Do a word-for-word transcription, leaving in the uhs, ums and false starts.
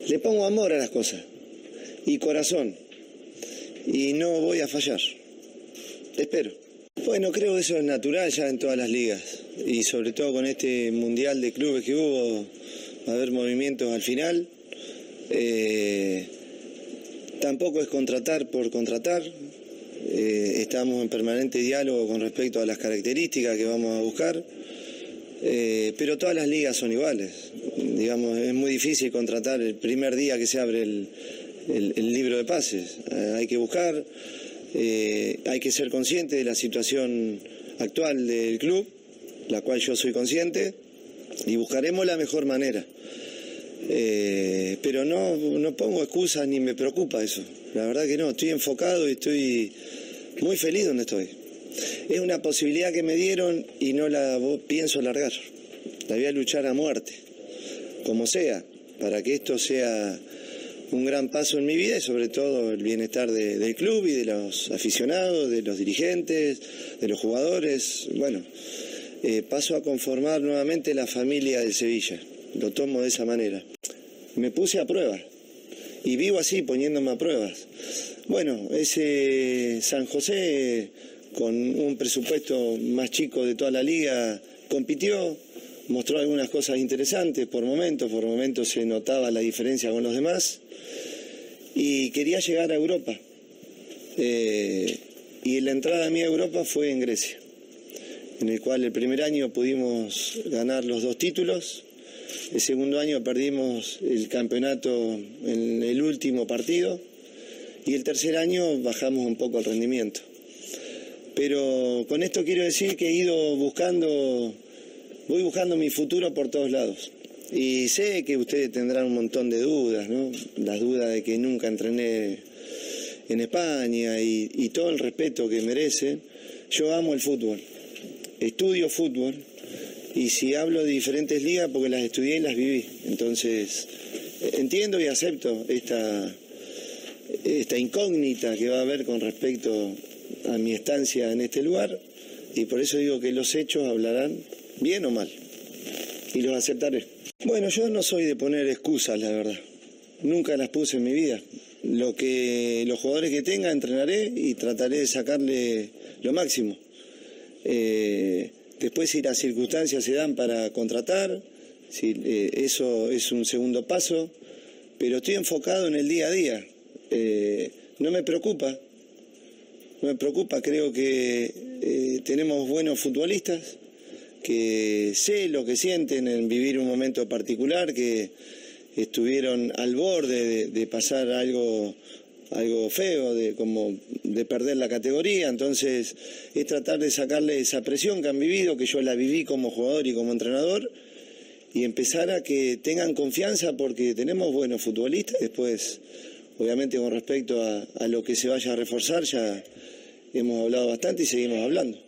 Le pongo amor a las cosas y corazón y no voy a fallar. Espero. Bueno, creo que eso es natural ya en todas las ligas y sobre todo con este mundial de clubes que hubo, va a haber movimientos al final. Eh, tampoco es contratar por contratar. Eh, estamos en permanente diálogo con respecto a las características que vamos a buscar. Eh, pero todas las ligas son iguales. Digamos, es muy difícil contratar el primer día que se abre el, el, el libro de pases. Eh, hay que buscar, eh, hay que ser consciente de la situación actual del club, la cual yo soy consciente, y buscaremos la mejor manera. Eh, pero no, no pongo excusas ni me preocupa eso. La verdad que no, estoy enfocado y estoy muy feliz donde estoy. Es una posibilidad que me dieron y no la pienso largar. La voy a luchar a muerte, como sea, para que esto sea un gran paso en mi vida y sobre todo el bienestar de, del club y de los aficionados, de los dirigentes, de los jugadores. Bueno, eh, paso a conformar nuevamente la familia del Sevilla. Lo tomo de esa manera. Me puse a prueba y vivo así, poniéndome a pruebas. Bueno, ese San José, con un presupuesto más chico de toda la liga, compitió, mostró algunas cosas interesantes por momentos, por momentos se notaba la diferencia con los demás, y quería llegar a Europa. Eh, y la entrada mía a Europa fue en Grecia, en el cual el primer año pudimos ganar los dos títulos, el segundo año perdimos el campeonato en el último partido, y el tercer año bajamos un poco el rendimiento. Pero con esto quiero decir que he ido buscando, voy buscando mi futuro por todos lados. Y sé que ustedes tendrán un montón de dudas, ¿no? Las dudas de que nunca entrené en España y, y todo el respeto que merecen. Yo amo el fútbol, estudio fútbol y si hablo de diferentes ligas porque las estudié y las viví. Entonces entiendo y acepto esta, esta incógnita que va a haber con respecto a mi estancia en este lugar y por eso digo que los hechos hablarán bien o mal y los aceptaré. Bueno, yo no soy de poner excusas, la verdad, nunca las puse en mi vida. Lo que los jugadores que tenga entrenaré y trataré de sacarle lo máximo. Eh, después si las circunstancias se dan para contratar, si, eh, eso es un segundo paso, pero estoy enfocado en el día a día. Eh, no me preocupa. No me preocupa, creo que eh, tenemos buenos futbolistas, que sé lo que sienten en vivir un momento particular, que estuvieron al borde de, de pasar algo, algo feo, de, como de perder la categoría. Entonces es tratar de sacarle esa presión que han vivido, que yo la viví como jugador y como entrenador, y empezar a que tengan confianza porque tenemos buenos futbolistas. Después, obviamente con respecto a, a lo que se vaya a reforzar, ya hemos hablado bastante y seguimos hablando.